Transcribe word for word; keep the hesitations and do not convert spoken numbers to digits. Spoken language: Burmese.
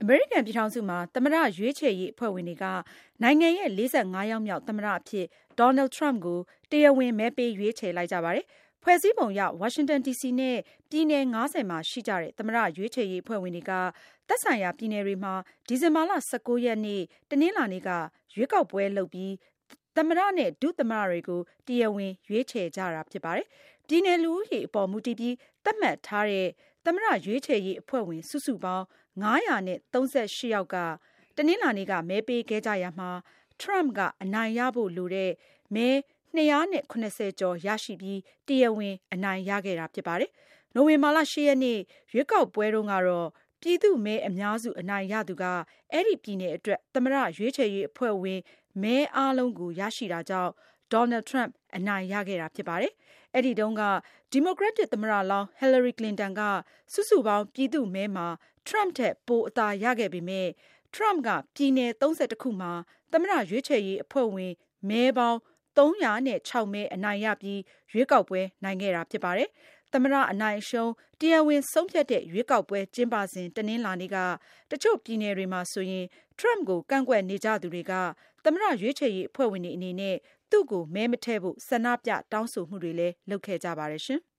အမေရိကန်ပြည်ထောင်စုမှာသမ္မတရွေးချယ်ရေးအဖွဲ့ဝင်တွေကနိုင်ငံရဲ့လေးဆယ့်ငါးယောက်မြောက်သမ္မတအဖြစ် Donald Trump ကိုတရားဝင်မဲပေးရွေးချယ်လိုက်ကြပါတယ်။ဖွဲ့စည်းပုံအရဝါရှင်တန်ဒီစီနဲ့ပြည်နယ်ငါးဆယ်မှာရှိကြတဲ့သမ္မတရွေးချယ်ရေးအဖွဲ့ဝင်တွေကသက်ဆိုင်ရာပြည်နယ်တွေမှာဒီဇင်ဘာလ၁၉ရက်နေ့တနင်္လာနေ့ကရွေးကောက်ပွဲလုပ်ပြီးသမ္မတနဲ့ဒုသမ္မတတွေကိုတရားဝင်ရွေးချယ်ကြတာဖြစ်ပါတယ်။ပြည်နယ်လူဦးရေအပေါ်မူတည်ပြီးသတ်မှတ်ထားတဲ့သမ္မတရွေးချယ်ရေးအဖွဲ့ဝင်စုစုပေါင်းငါးရာနဲ့သုံးဆယ့်ရှစ်ယောက်ကတနင်္လာနေ့ကမဲပေးခဲ့ကြရာမှာ Trump ကအနိုင်ရဖို့လိုတဲ့မဲနှစ်ရာနဲ့ခုနှစ်ဆယ်ကျော်ရရှိပြီးတရားဝင်အနိုင်ရခဲ့တာဖြစ်ပါတယ်။နိုဝင်ဘာလ၈ရက်နေ့ရွေးကောက်ပွဲတုန်းကတော့ပြည်သူ့မဲအများစုအနိုင်ရသူကအဲ့ဒီပြည်နယ်အတွက်သမ္မတရွေးချယ်ရေးအဖွဲ့ဝင်မဲအားလုံးကိုရရှိတာကြောင့် Donald Trump အနိုင်ရခဲ့တာဖြစ်ပါတယ်။အဲ့ဒီတုန်းကဒီမိုကရက်တစ်သမ္မတလောင်း Hillary Clinton ကစုစုပေါင်းပြည်သူ့မဲမှာTrump ထက်ပိုအသာရခဲ့ပေမဲ့ Trump ကပြည်နယ်သုံးဆယ့်တစ်ခုမှာသမ္မတရွေးချယ်ရေးအဖွဲ့ဝင်မဲပေါင်းသုံးရာနဲ့ခြောက်မဲအနိုင်ရပြီးရွေးကောက်ပွဲနိုင်ခဲ့တာဖြစ်ပါတယ်။သမ္မတအနိုင်အရှုံးတရားဝင်ဆုံးဖြတ်တဲ့ရွေးကောက်ပွဲကျင်းပစဉ်တနင်္လာနေ့ကတချို့ပြည်နယ်တွေမှာဆိုရင် Trump ကိုကန့်ကွက်နေကြသူတွေကသမ္မတရွေးချယ်ရေးအဖွဲ့ဝင်တွေအနေနဲ့သူ့ကိုမဲမထည့်ဖို့ဆန္ဒပြတောင်းဆိုမှုတွေလည်းလုပ်ခဲ့ကြပါတယ်ရှင်။